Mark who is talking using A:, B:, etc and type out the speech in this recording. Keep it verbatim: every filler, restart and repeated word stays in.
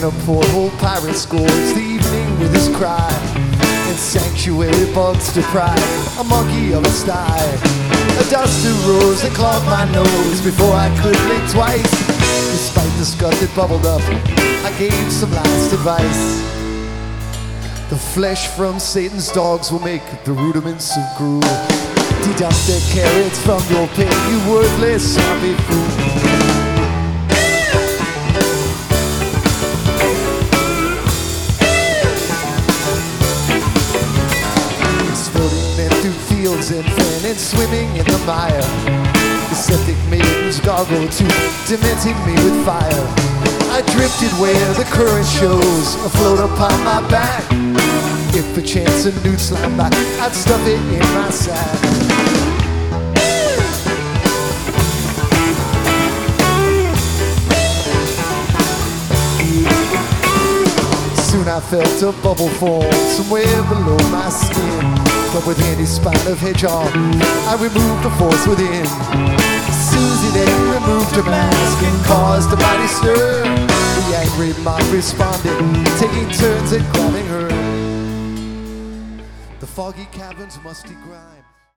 A: a porthole pirate scores the evening with his cry, and sanctuary bugs deprive a monkey of its thigh. A dust arose and clogged my nose before I could blink twice. Despite the scud that bubbled up, I gave some last advice. The flesh from Satan's dogs will make the rudiments of gruel. Deduct the carrots from your pay, you worthless zombie fool. Fields and fen and swimming in the mire. The septic maidens gargle too, dementing me with fire. I drifted where the current shows, afloat upon my back. If a chance a newt slammed back, I'd stuff it in my sack. Soon I felt a bubble form somewhere below my skin. But with handy spine of hedgehog, I removed the force within. Susie then removed her mask and caused a mighty stir. The angry mob responded, taking turns at grabbing her. The foggy cavern's musty grime